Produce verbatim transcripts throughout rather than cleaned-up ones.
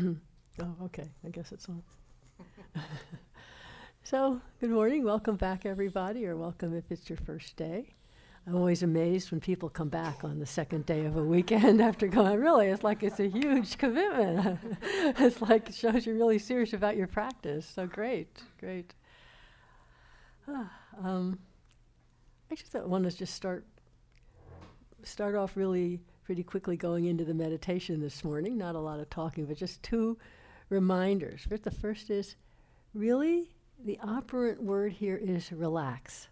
Oh, okay. I guess it's on. So, good morning. Welcome back, everybody, or welcome if it's your first day. I'm always amazed when people come back on the second day of a weekend after going, really, it's like it's a huge commitment. It's like it shows you're really serious about your practice. So great, great. Ah, um, I just thought I wanted to just start, start off really pretty quickly going into the meditation this morning. Not a lot of talking, but just two reminders. First, the first is, really, the operant word here is relax.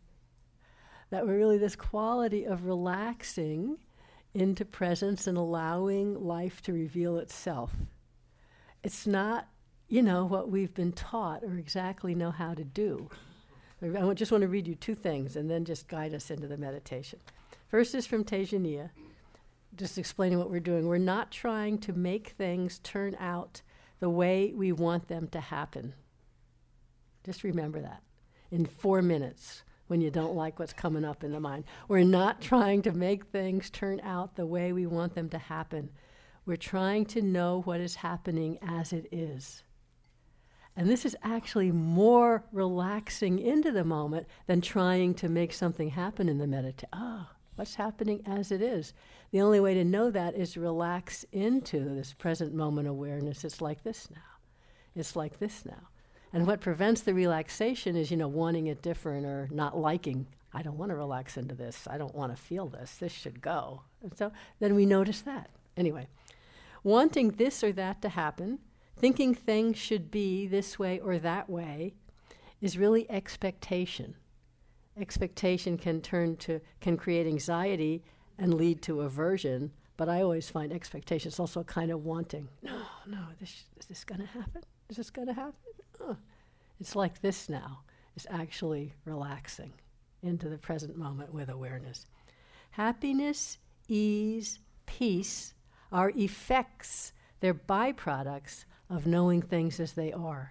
That we're really this quality of relaxing into presence and allowing life to reveal itself. It's not, you know, what we've been taught or exactly know how to do. I just want to read you two things and then just guide us into the meditation. First is from Tejaniya, just explaining what we're doing. We're not trying to make things turn out the way we want them to happen. Just remember that in four minutes when you don't like what's coming up in the mind. We're not trying to make things turn out the way we want them to happen. We're trying to know what is happening as it is. And this is actually more relaxing into the moment than trying to make something happen in the meditation. Ah, what's happening as it is? The only way to know that is relax into this present moment awareness. It's like this now. It's like this now. And what prevents the relaxation is, you know, wanting it different or not liking. I don't want to relax into this. I don't want to feel this. This should go. And so then we notice that. Anyway, wanting this or that to happen, thinking things should be this way or that way, is really expectation. Expectation can turn to, can create anxiety and lead to aversion, but I always find expectation is also a kind of wanting. No, no, this, is this going to happen? Is this going to happen? Oh. It's like this now. It's actually relaxing into the present moment with awareness. Happiness, ease, peace are effects. They're byproducts of knowing things as they are.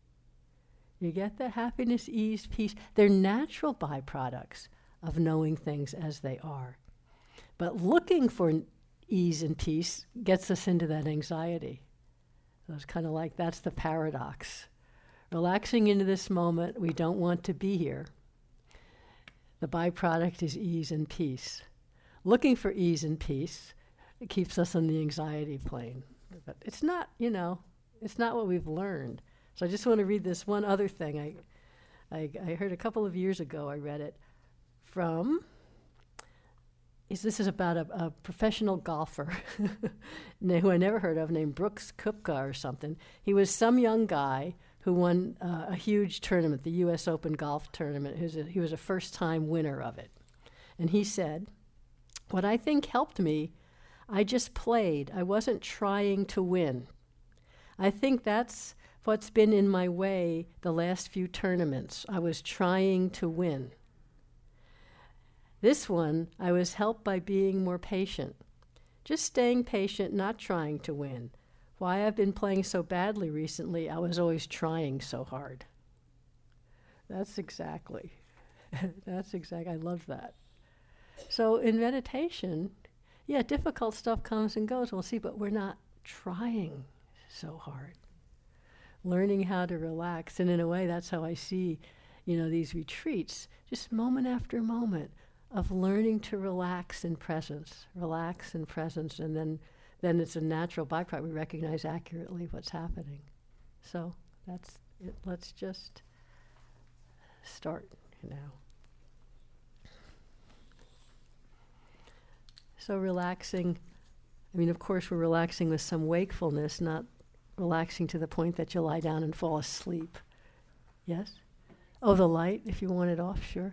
You get that? Happiness, ease, peace. They're natural byproducts of knowing things as they are. But looking for ease and peace gets us into that anxiety. So it's kind of like that's the paradox. Relaxing into this moment, we don't want to be here. The byproduct is ease and peace. Looking for ease and peace, it keeps us on the anxiety plane. But it's not, you know, it's not what we've learned. So I just want to read this one other thing. I, I, I heard a couple of years ago, I read it from, is this is about a, a professional golfer who I never heard of, named Brooks Koepka or something. He was some young guy who won uh, a huge tournament, the U S Open golf tournament. He was, a, he was a first-time winner of it. And he said, what I think helped me, I just played. I wasn't trying to win. I think that's what's been in my way the last few tournaments. I was trying to win. This one, I was helped by being more patient. Just staying patient, not trying to win. Why I've been playing so badly recently, I was always trying so hard. That's exactly, that's exactly, I love that. So in meditation, yeah, difficult stuff comes and goes, we'll see, but we're not trying so hard. Learning how to relax, and in a way, that's how I see, you know, these retreats, just moment after moment of learning to relax in presence, relax in presence, and then then it's a natural byproduct. We recognize accurately what's happening. So that's it. Let's just start now. So relaxing, I mean, of course, we're relaxing with some wakefulness, not relaxing to the point that you lie down and fall asleep. Yes? Oh, the light, if you want it off, sure.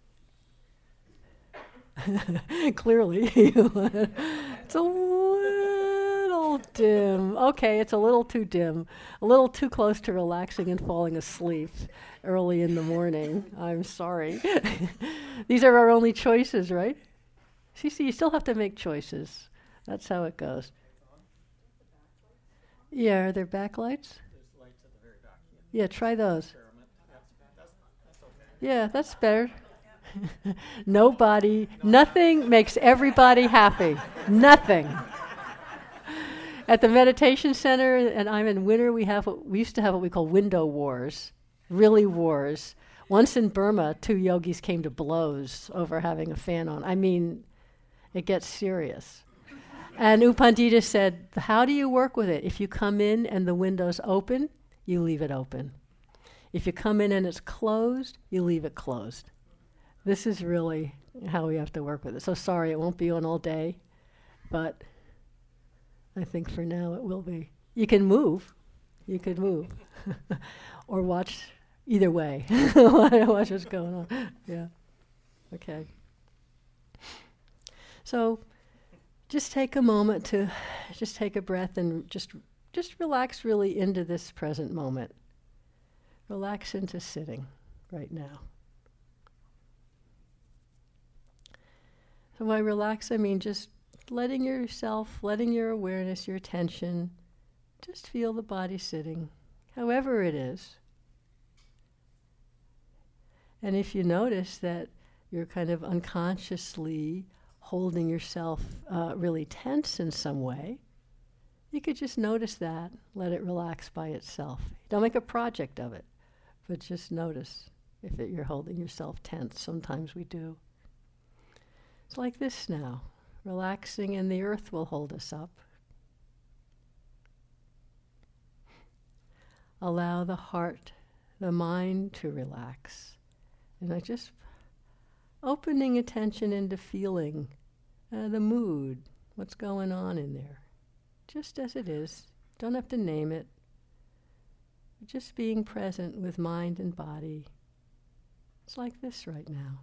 Clearly. It's a little dim. Okay, it's a little too dim. A little too close to relaxing and falling asleep early in the morning. I'm sorry. These are our only choices, right? See, see, you still have to make choices. That's how it goes. Yeah, are there backlights? There's lights at the very back. Yeah, try those. Experiment. That's, that's, that's okay. Yeah, that's better. Nobody, nothing makes everybody happy. Nothing. At the meditation center, and I'm in winter, we have what, we used to have what we call window wars, really wars. Once in Burma, two yogis came to blows over having a fan on. I mean, it gets serious. And U Pandita said, how do you work with it? If you come in and the window's open, you leave it open. If you come in and it's closed, you leave it closed. This is really how we have to work with it. So sorry, it won't be on all day, but I think for now it will be. You can move. You could move. Or watch either way. Watch what's going on. Yeah. Okay. So just take a moment to just take a breath and just just relax really into this present moment. Relax into sitting right now. So by relax, I mean just letting yourself, letting your awareness, your attention, just feel the body sitting, however it is. And if you notice that you're kind of unconsciously holding yourself uh, really tense in some way, you could just notice that, let it relax by itself. Don't make a project of it, but just notice if it, you're holding yourself tense. Sometimes we do. It's like this now, relaxing, and the earth will hold us up. Allow the heart, the mind to relax. And I just opening attention into feeling uh, the mood, what's going on in there, just as it is. Don't have to name it. Just being present with mind and body. It's like this right now.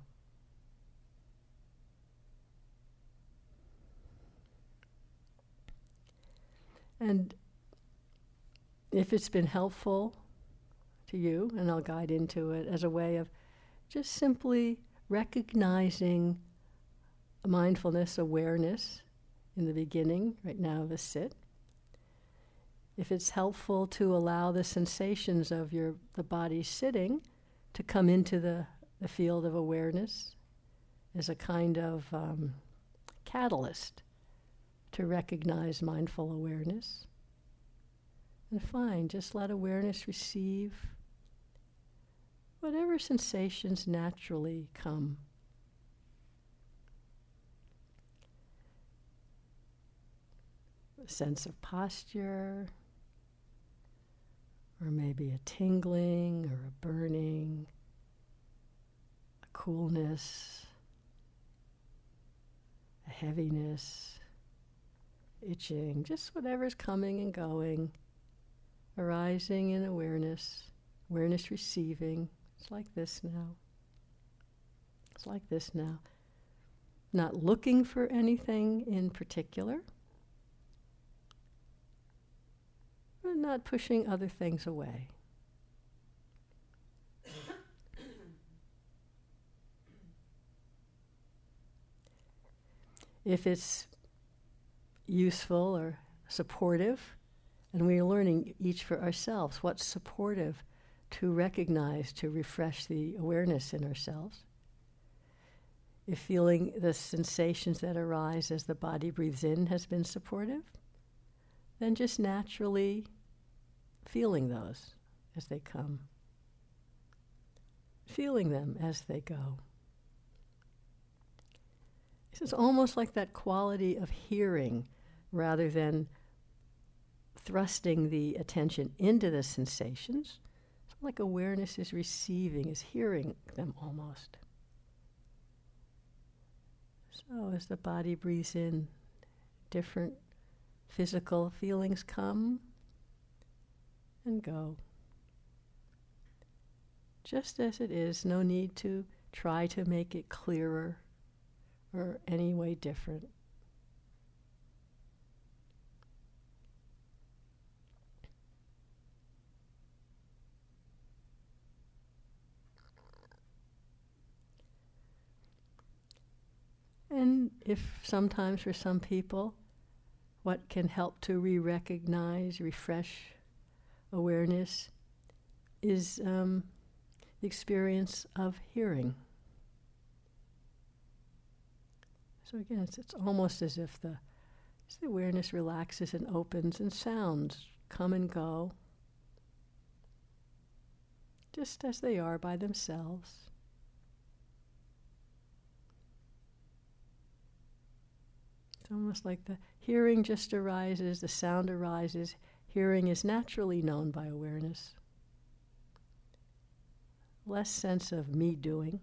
And if it's been helpful to you, and I'll guide into it as a way of just simply recognizing mindfulness, awareness in the beginning, right now, the sit. If it's helpful to allow the sensations of your the body sitting to come into the, the field of awareness as a kind of um, catalyst to recognize mindful awareness. And fine, just let awareness receive whatever sensations naturally come. A sense of posture, or maybe a tingling or a burning, a coolness, a heaviness, itching, just whatever's coming and going, arising in awareness, awareness receiving. It's like this now. It's like this now. Not looking for anything in particular, but not pushing other things away. If it's useful or supportive, and we're learning each for ourselves what's supportive to recognize, to refresh the awareness in ourselves. If feeling the sensations that arise as the body breathes in has been supportive, then just naturally feeling those as they come. Feeling them as they go. This is almost like that quality of hearing rather than thrusting the attention into the sensations. It's like awareness is receiving, is hearing them almost. So as the body breathes in, different physical feelings come and go. Just as it is, no need to try to make it clearer or any way different. And if sometimes for some people, what can help to re-recognize, refresh awareness is um, the experience of hearing. So again, it's, it's almost as if the As the awareness relaxes and opens and sounds come and go, just as they are by themselves. It's almost like the hearing just arises, the sound arises. Hearing is naturally known by awareness. Less sense of me doing.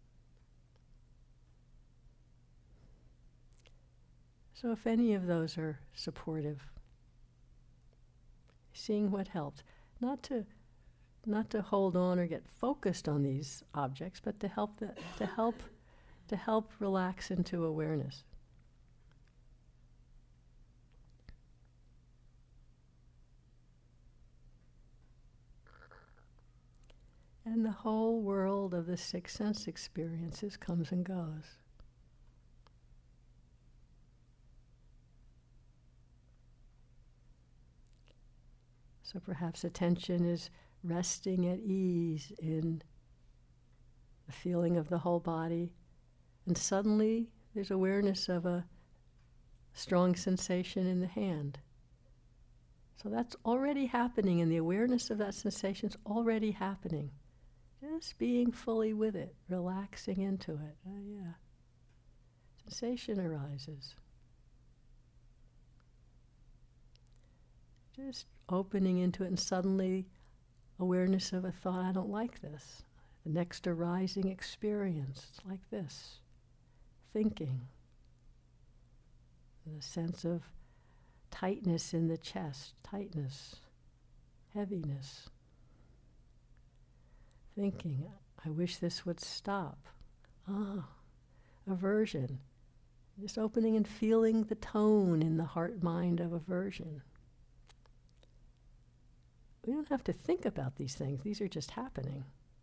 So if any of those are supportive, seeing what helped, not to not to hold on or get focused on these objects, but to help the, to help to help relax into awareness. And the whole world of the six sense experiences comes and goes. So perhaps attention is resting at ease in the feeling of the whole body, and suddenly there's awareness of a strong sensation in the hand. So that's already happening, and the awareness of that sensation's already happening. Just being fully with it, relaxing into it. Oh yeah. Sensation arises. Just opening into it, and suddenly awareness of a thought, I don't like this. The next arising experience, it's like this. Thinking. The sense of tightness in the chest, tightness, heaviness. Thinking, I wish this would stop. Ah, aversion. Just opening and feeling the tone in the heart-mind of aversion. We don't have to think about these things. These are just happening.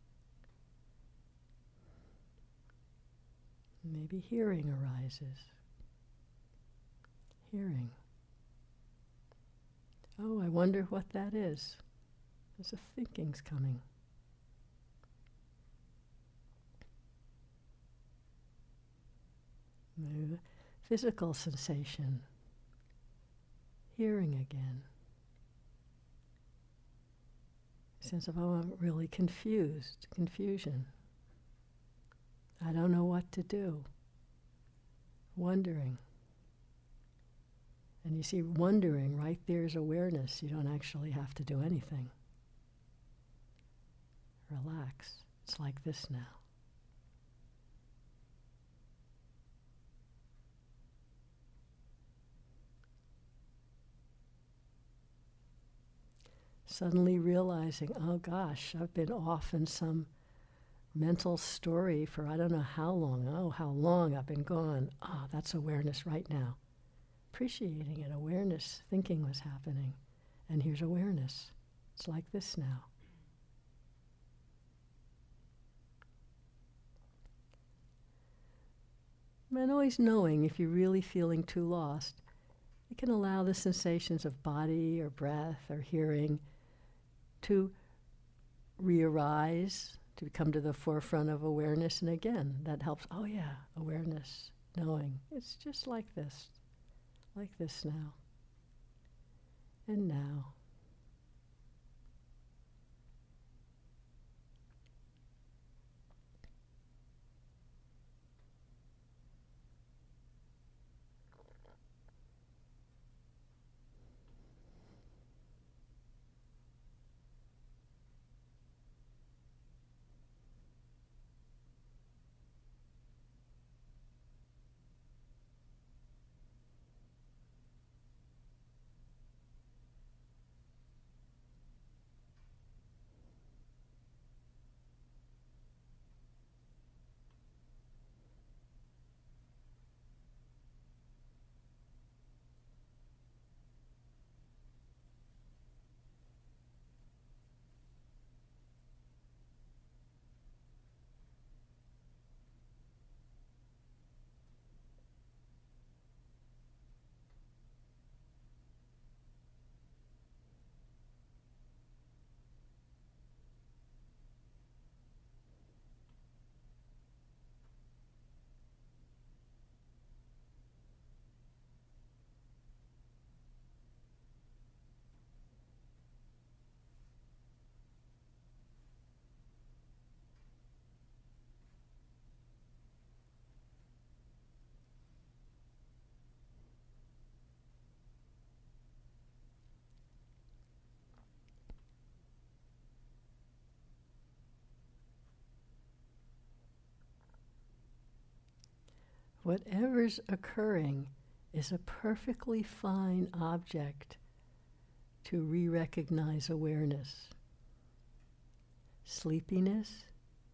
Maybe hearing arises. Hearing. Oh, I wonder what that is. There's a thinking's coming. Maybe physical sensation. Hearing again. Sense of, oh, I'm really confused, confusion. I don't know what to do. Wondering. And you see, wondering, right there's awareness. You don't actually have to do anything. Relax. It's like this now. Suddenly realizing, oh gosh, I've been off in some mental story for I don't know how long. Oh, how long I've been gone. Ah, oh, that's awareness right now. Appreciating it, awareness, thinking was happening. And here's awareness. It's like this now. And always knowing if you're really feeling too lost, you can allow the sensations of body or breath or hearing to re-arise, to come to the forefront of awareness. And again, that helps. Oh yeah, awareness, knowing. It's just like this, like this now. And now. Whatever's occurring is a perfectly fine object to re-recognize awareness. Sleepiness,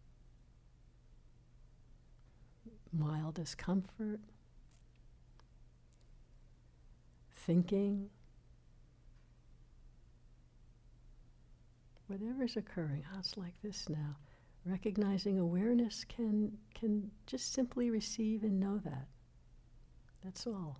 mild discomfort, thinking, whatever's occurring, oh, it's like this now. Recognizing awareness can, can just simply receive and know that. That's all.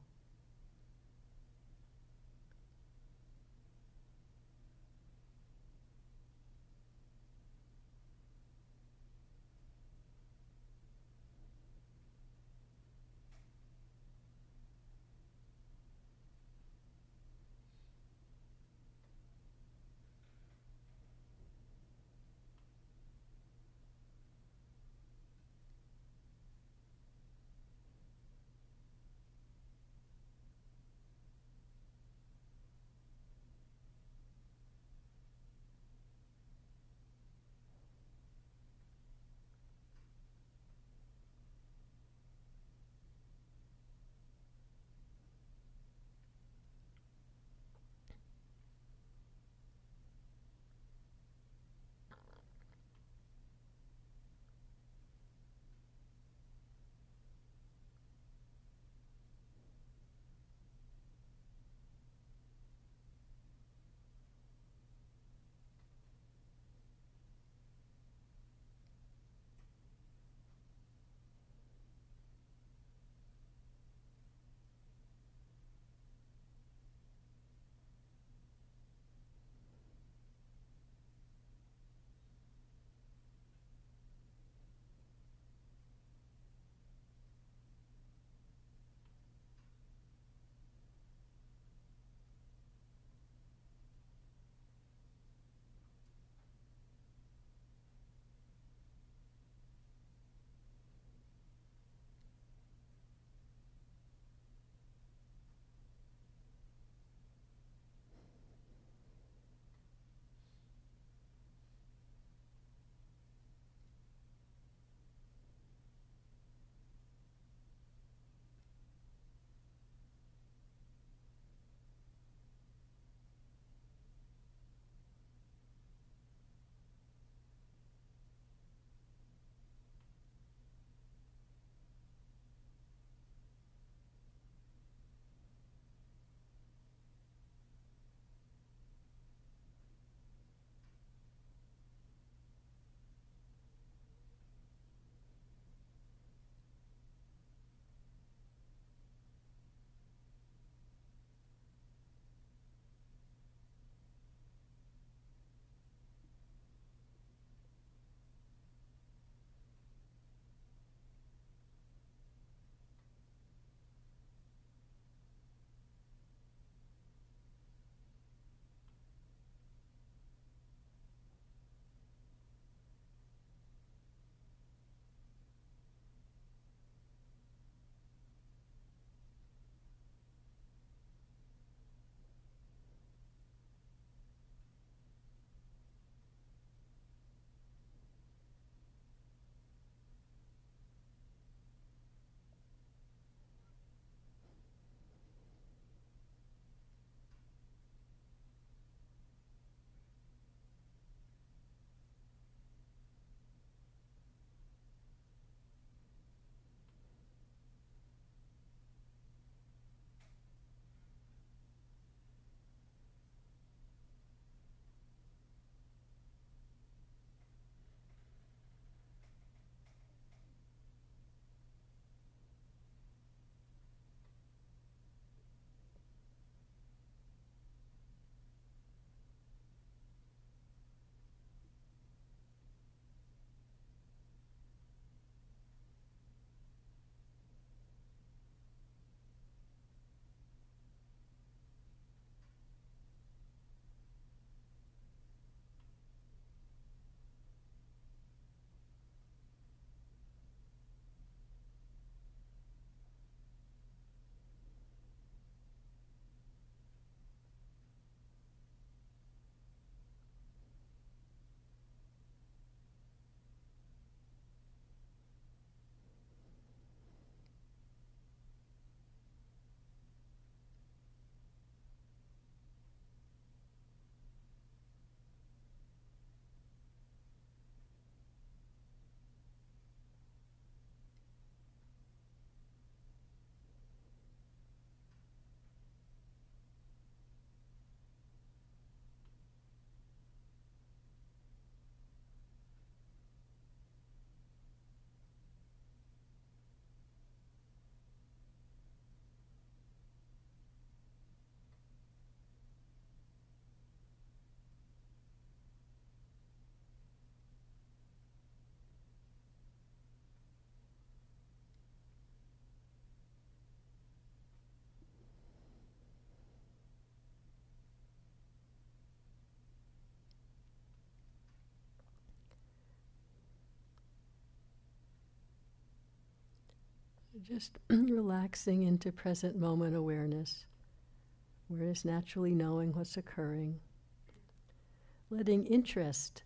just relaxing into present moment awareness. Awareness naturally knowing what's occurring. Letting interest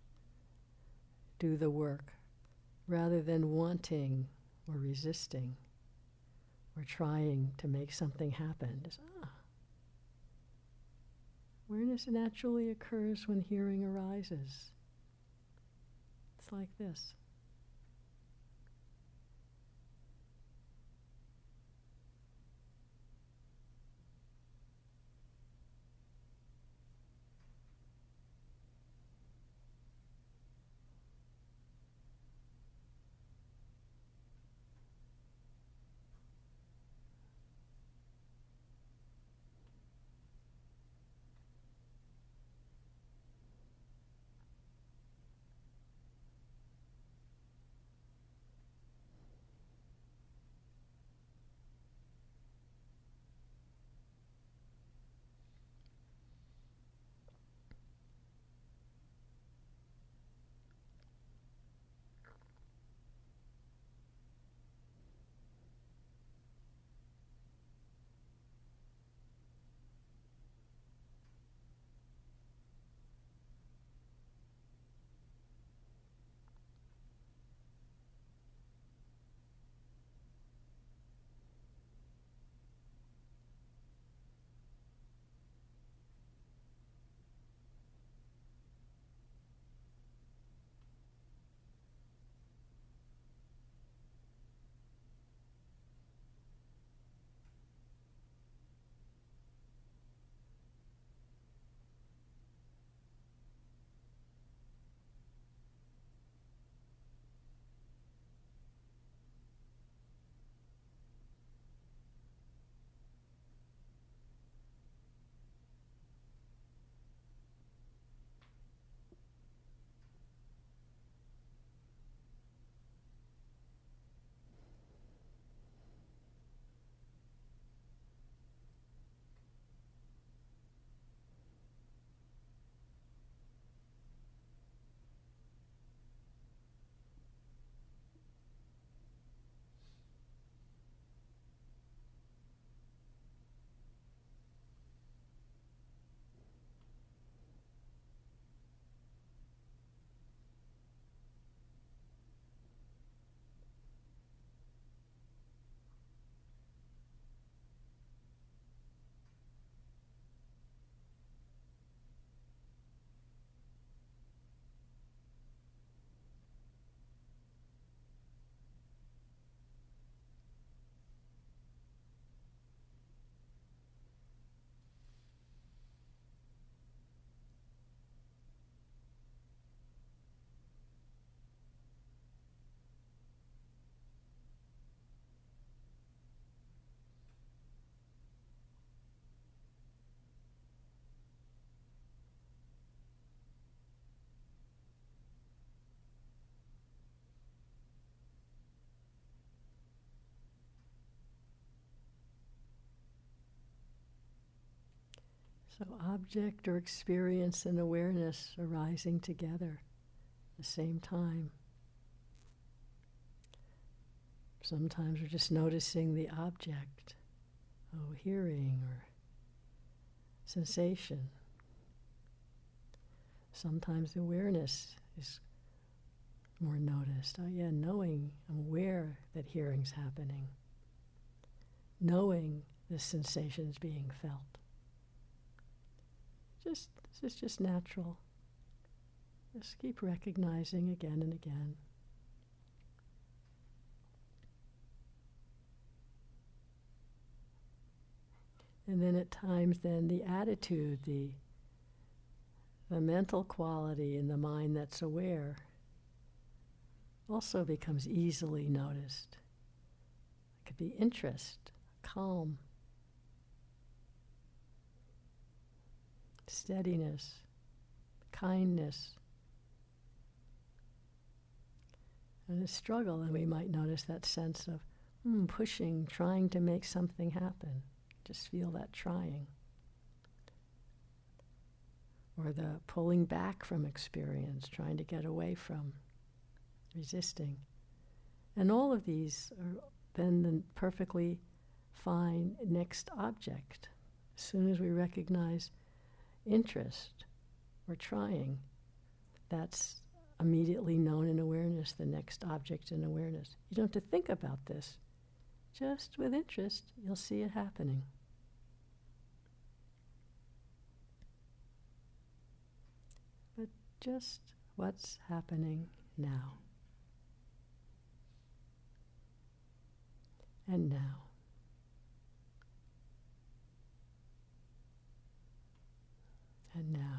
do the work rather than wanting or resisting or trying to make something happen. Just, ah. Awareness naturally occurs when hearing arises. It's like this. So object or experience and awareness arising together at the same time. Sometimes we're just noticing the object, oh, hearing or sensation. Sometimes awareness is more noticed. Oh yeah, knowing, I'm aware that hearing's happening. Knowing the sensation's being felt. Just, this is just natural. Just keep recognizing again and again. And then at times then the attitude, the, the mental quality in the mind that's aware also becomes easily noticed. It could be interest, calm, steadiness, kindness. And a struggle, and we might notice that sense of mm, pushing, trying to make something happen. Just feel that trying. Or the pulling back from experience, trying to get away from, resisting. And all of these are then the perfectly fine next object. As soon as we recognize interest or trying, that's immediately known in awareness, the next object in awareness. You don't have to think about this. Just with interest, you'll see it happening. But just what's happening now. And now. And now.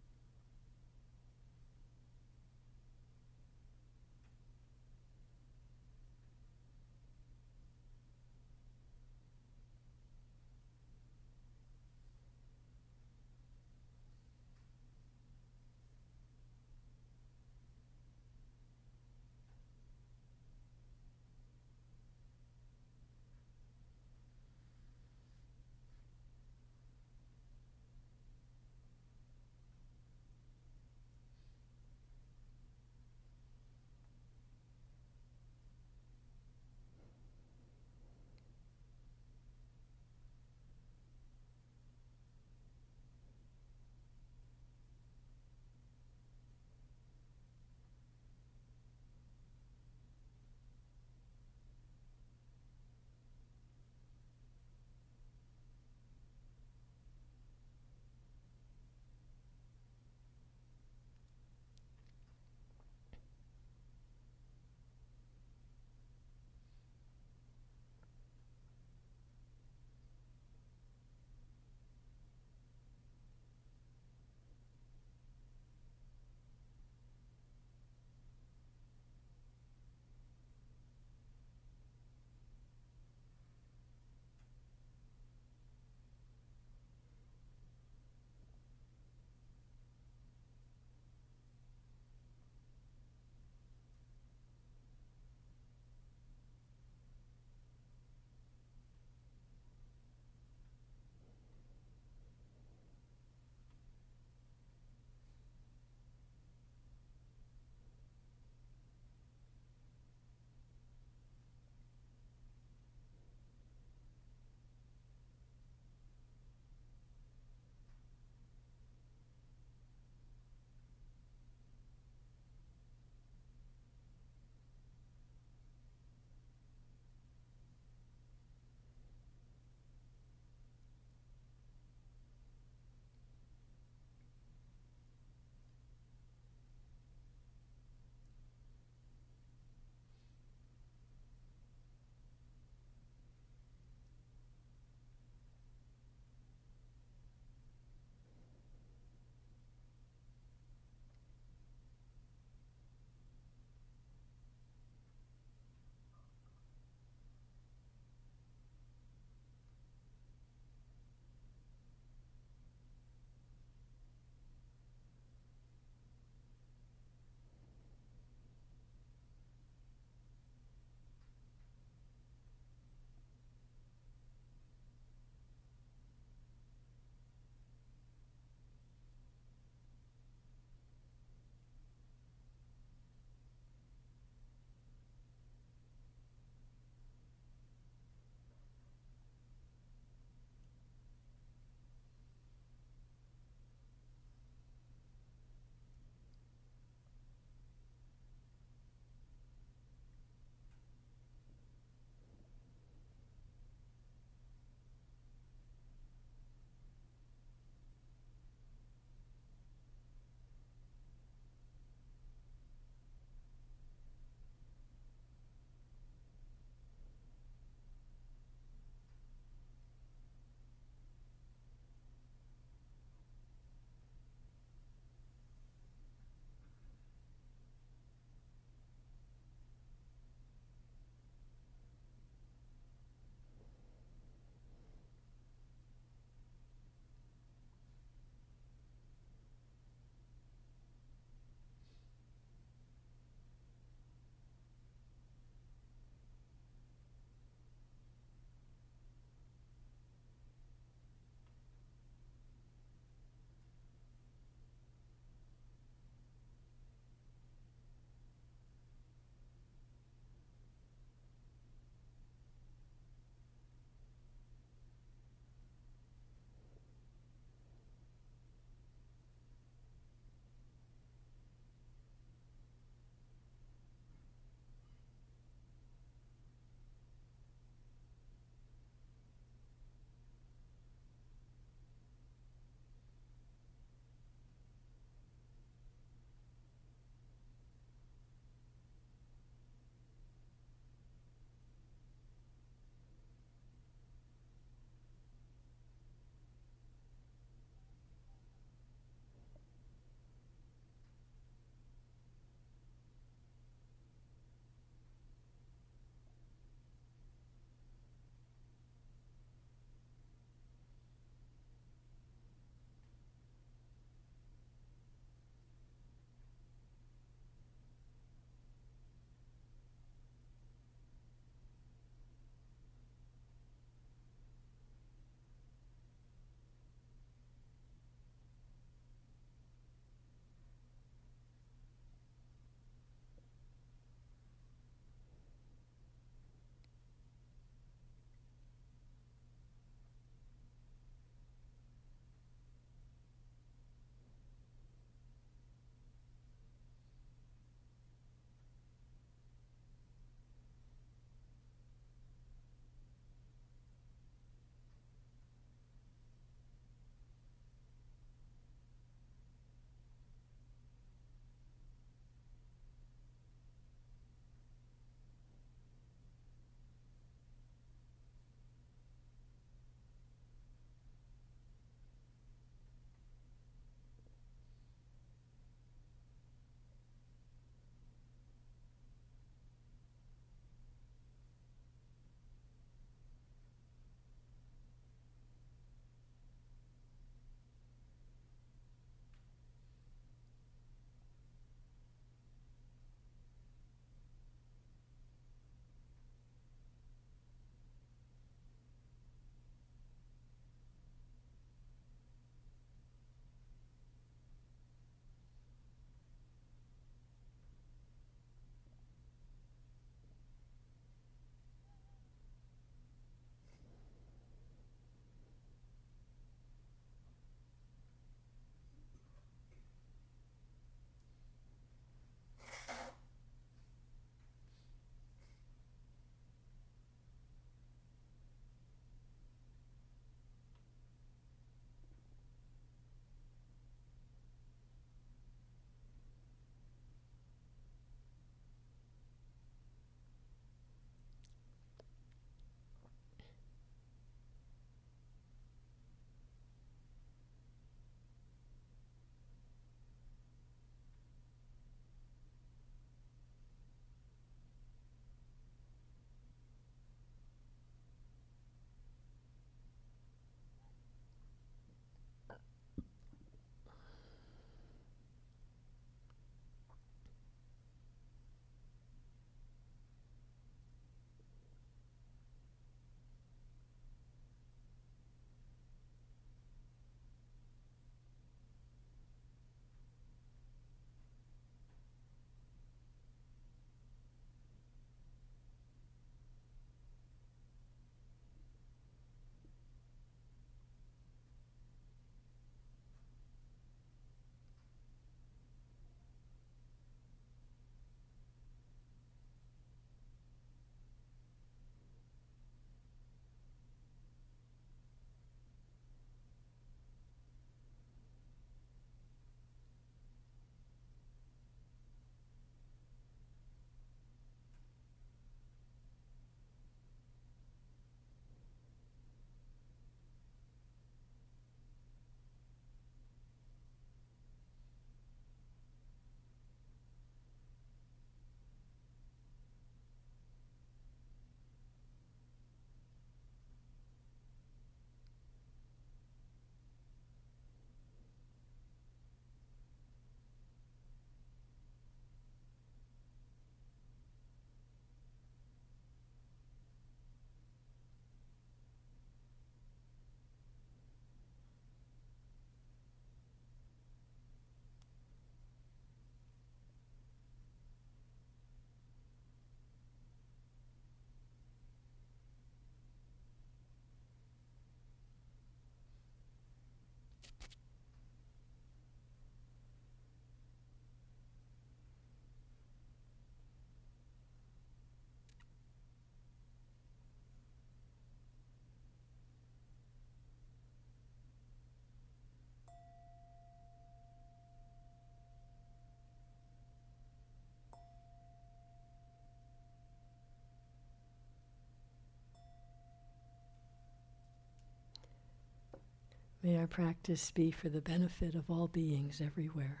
May our practice be for the benefit of all beings everywhere.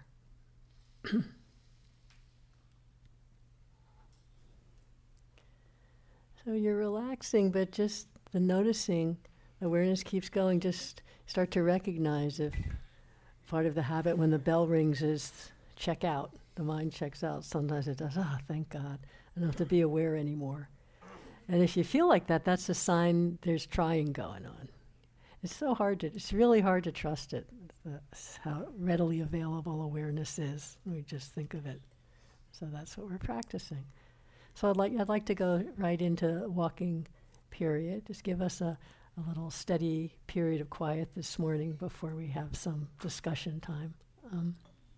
So you're relaxing, but just the noticing, awareness keeps going. Just start to recognize if part of the habit when the bell rings is check out. The mind checks out. Sometimes it does, ah, oh, thank God. I don't have to be aware anymore. And if you feel like that, that's a sign there's trying going on. It's so hard to, it's really hard to trust it, that's how readily available awareness is. We just think of it. So that's what we're practicing. So I'd like I'd like to go right into walking period. Just give us a, a little steady period of quiet this morning before we have some discussion time. Um,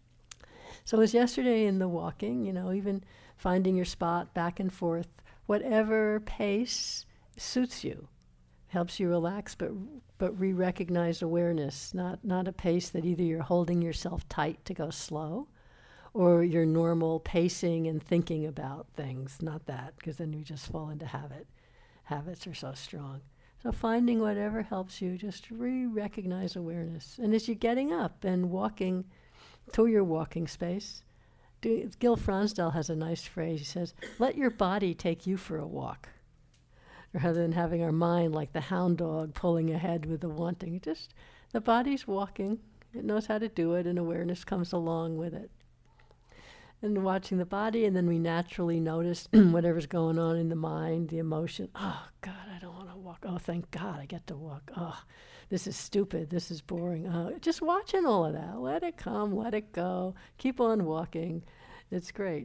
so as yesterday in the walking, you know, even finding your spot back and forth, whatever pace suits you, helps you relax, but but re-recognize awareness, not not a pace that either you're holding yourself tight to go slow, or your normal pacing and thinking about things, not that, because then we just fall into habit. Habits are so strong. So finding whatever helps you, just re-recognize awareness. And as you're getting up and walking to your walking space, do, Gil Fronsdal has a nice phrase. He says, let your body take you for a walk. Rather than having our mind like the hound dog pulling ahead with the wanting. It just, the body's walking. It knows how to do it, and awareness comes along with it. And watching the body, and then we naturally notice whatever's going on in the mind, the emotion. Oh, God, I don't want to walk. Oh, thank God I get to walk. Oh, this is stupid. This is boring. Oh, just watching all of that. Let it come. Let it go. Keep on walking. It's great.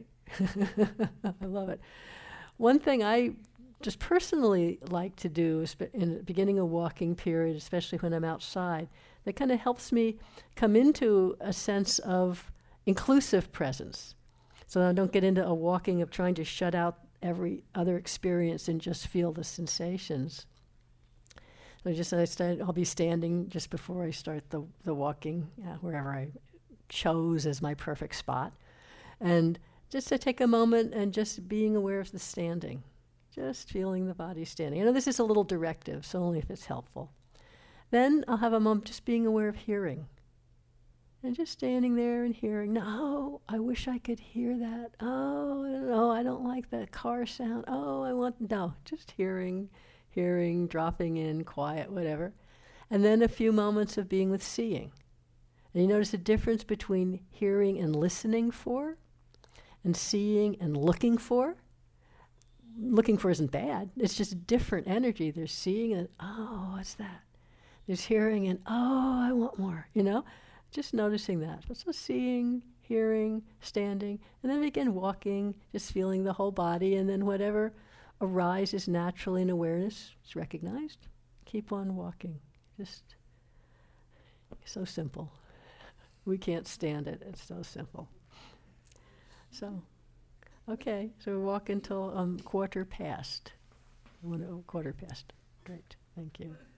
I love it. One thing I just personally like to do is in the beginning of walking period, especially when I'm outside, that kind of helps me come into a sense of inclusive presence. So I don't get into a walking of trying to shut out every other experience and just feel the sensations. So just I start, I'll be standing just before I start the, the walking, uh, wherever I chose as my perfect spot. And just to take a moment and just being aware of the standing. Just feeling the body standing. I know this is a little directive, so only if it's helpful. Then I'll have a moment just being aware of hearing. And just standing there and hearing, no, I wish I could hear that. Oh, no, I don't like that car sound. Oh, I want, no, just hearing, hearing, dropping in, quiet, whatever. And then a few moments of being with seeing. And you notice the difference between hearing and listening for, and seeing and looking for. Looking for isn't bad. It's just a different energy. There's seeing and, oh, what's that? There's hearing and, oh, I want more, you know? Just noticing that. So seeing, hearing, standing, and then begin walking, just feeling the whole body, and then whatever arises naturally in awareness is recognized. Keep on walking. Just so simple. We can't stand it. It's so simple. So, okay, so we're walking till um, quarter past. One, oh, quarter past. Great, thank you.